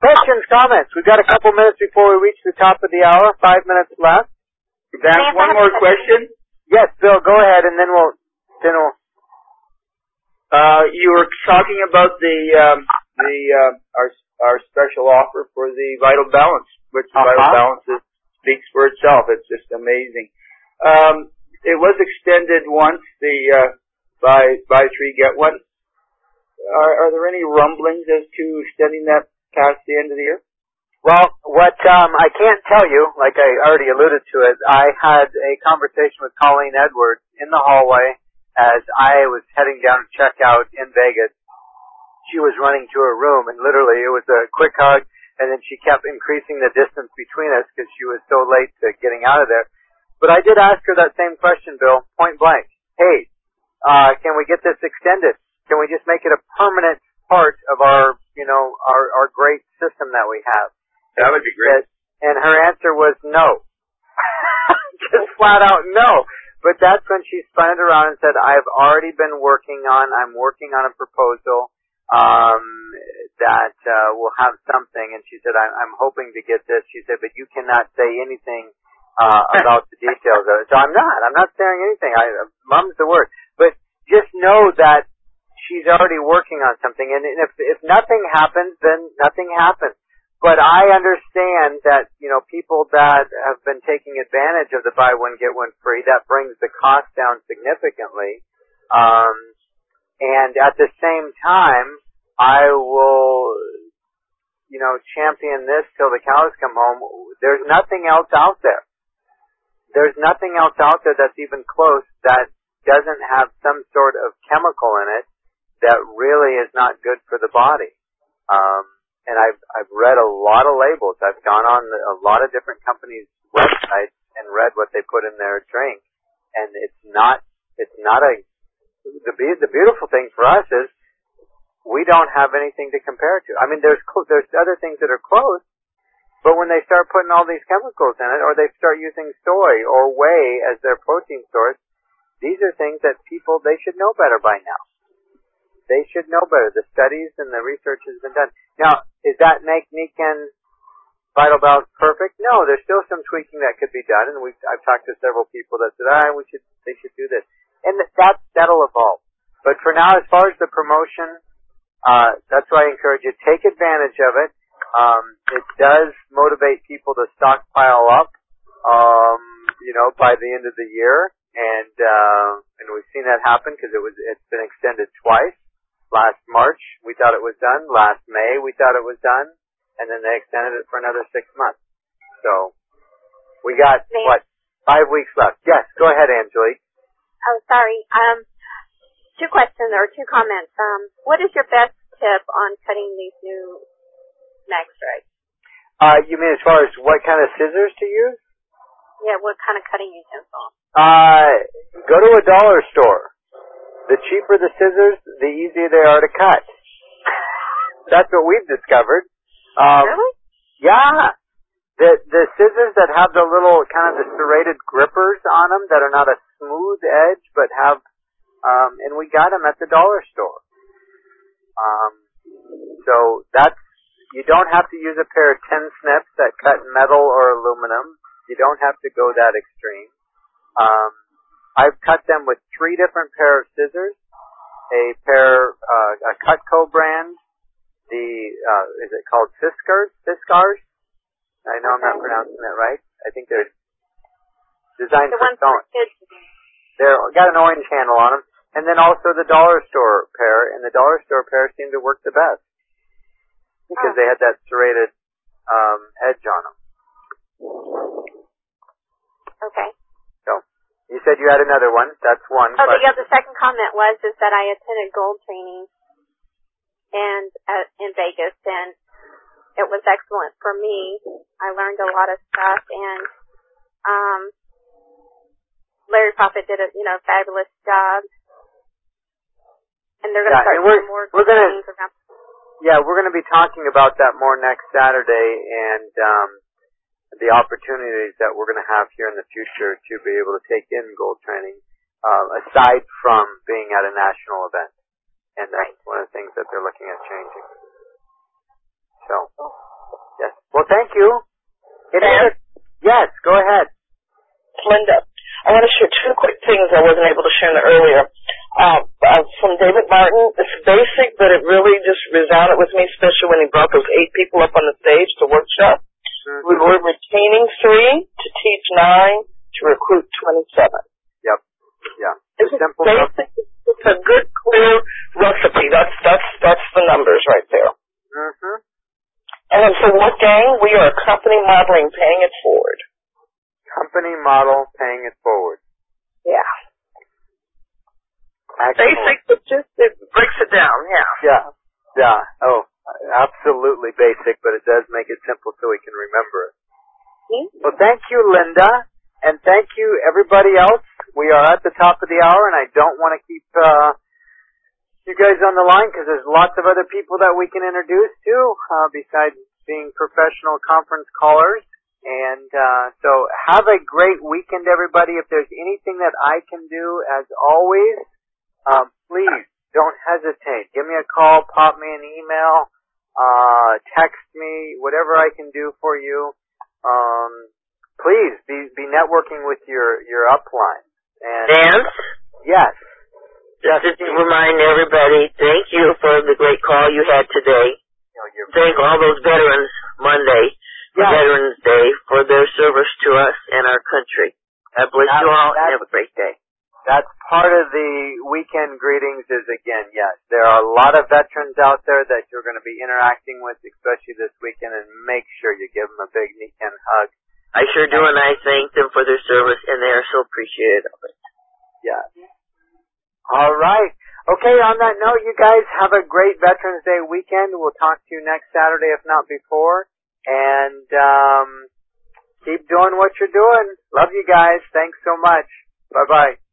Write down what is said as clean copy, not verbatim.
Questions, comments. We've got a couple minutes before we reach the top of the hour. 5 minutes left. Vance, one more question. Yes, Bill, go ahead, and then we'll. You were talking about our special offer for the Vital Balance, which Vital Balance speaks for itself. It's just amazing. It was extended once, the buy three get one. Are there any rumblings as to extending that past the end of the year? Well, what I can't tell you, like I already alluded to it, I had a conversation with Colleen Edwards in the hallway as I was heading down to check out in Vegas. She was running to her room, and literally it was a quick hug, and then she kept increasing the distance between us because she was so late to getting out of there. But I did ask her that same question, Bill, point blank. Hey, can we get this extended? Can we just make it a permanent part of our great system that we have? That would be great. And her answer was no. Just flat out no. But that's when she spun it around and said, I'm working on a proposal that will have something. And she said, I'm hoping to get this. She said, but you cannot say anything about the details of it. So I'm not saying anything. Mum's the word. But just know that she's already working on something. And if nothing happens, then nothing happens. But I understand that, people that have been taking advantage of the buy one, get one free, that brings the cost down significantly. And at the same time, I will, champion this till the cows come home. There's nothing else out there. There's nothing else out there that's even close that doesn't have some sort of chemical in it that really is not good for the body. And I've read a lot of labels. I've gone on a lot of different companies' websites and read what they put in their drink. And the beautiful thing for us is we don't have anything to compare it to. I mean, there's other things that are close, but when they start putting all these chemicals in it, or they start using soy or whey as their protein source, these are things that they should know better by now. They should know better. The studies and the research has been done. Now, does that make Nikken Vital Balance perfect? No, there's still some tweaking that could be done, and I've talked to several people that said, they should do this. And that'll evolve. But for now, as far as the promotion, that's why I encourage you, take advantage of it. It does motivate people to stockpile up, by the end of the year. And we've seen that happen because it's been extended twice. Last March, we thought it was done. Last May, we thought it was done. And then they extended it for another 6 months. So, we got, 5 weeks left. Yes, go ahead, Angelique. Oh, sorry. 2 questions or 2 comments. What is your best tip on cutting these new neck strikes? You mean as far as what kind of scissors to use? Yeah, what kind of cutting utensil? Go to a dollar store. The cheaper the scissors, the easier they are to cut. That's what we've discovered. Really? Yeah. The scissors that have the little kind of the serrated grippers on them that are not a smooth edge but have, and we got them at the dollar store. So you don't have to use a pair of 10 snips that cut metal or aluminum. You don't have to go that extreme. I've cut them with 3 different pair of scissors, a Cutco brand, is it called Fiskars? I know I'm not pronouncing that right. I think they're designed for stone. They're got an orange handle on them. And then also the dollar store pair, and the dollar store pair seemed to work the best because they had that serrated edge on them. Okay. So, you said you had another one. That's one. Oh, the second comment is that I attended gold training in Vegas, and it was excellent for me. I learned a lot of stuff, and Larry Prophet did a fabulous job. And they're going to start doing more trainings around. Yeah, we're going to be talking about that more next Saturday, and the opportunities that we're going to have here in the future to be able to take in gold training, aside from being at a national event. And that's one of the things that they're looking at changing. So, you. Yes, go ahead. Linda, I want to share two quick things I wasn't able to share earlier. From David Martin, it's basic, but it really just resounded with me, especially when he brought those 8 people up on the stage to workshop. Mm-hmm. We were retaining 3 to teach 9 to recruit 27. Yep. Yeah. It's simple. Basic. It's a good, clear recipe. That's the numbers right there. Mm-hmm. And then for what gang? We are company modeling, paying it forward. Company model, paying it forward. Yeah. Excellent. Basic, but just it breaks it down. Yeah. Yeah. Oh, absolutely basic, but it does make it simple so we can remember it. Mm-hmm. Well, thank you, Linda, and thank you, everybody else. We are at the top of the hour, and I don't want to keep you guys on the line because there's lots of other people that we can introduce to besides being professional conference callers. And so have a great weekend, everybody. If there's anything that I can do, as always, please don't hesitate. Give me a call, pop me an email, text me, whatever I can do for you. Please be networking with your upline. And Dan? Yes. Just to remind everybody, thank you for the great call you had today. Thank all those veterans Monday, Veterans Day, for their service to us and our country. God bless you all and have a great day. That's part of the weekend greetings is, again, yes, there are a lot of veterans out there that you're going to be interacting with, especially this weekend, and make sure you give them a big weekend hug. I sure do, and I thank them for their service, and they are so appreciative of it. Yes. All right. Okay, on that note, you guys have a great Veterans Day weekend. We'll talk to you next Saturday, if not before. And keep doing what you're doing. Love you guys. Thanks so much. Bye-bye.